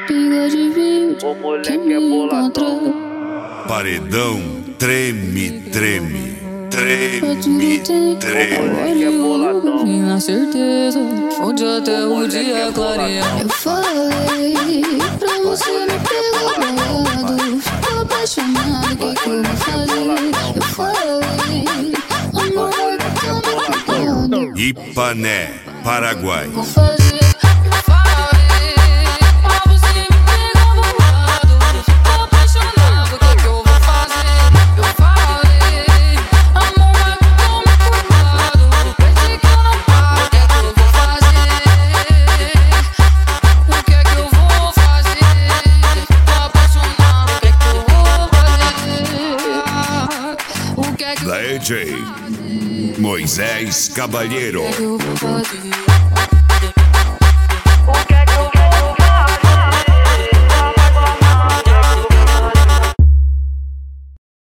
pinga de vídeo, que me encontrou. Paredão treme, treme, treme, treme. Minha certeza, onde até o dia clareia. Eu falei pra você me pegar bolado. Tô apaixonado, que eu vou fazer? Eu falei, amor, tá me Ipané, Paraguai. vou fazer. Da EJ Moisés Caballero. Eu vou fazer.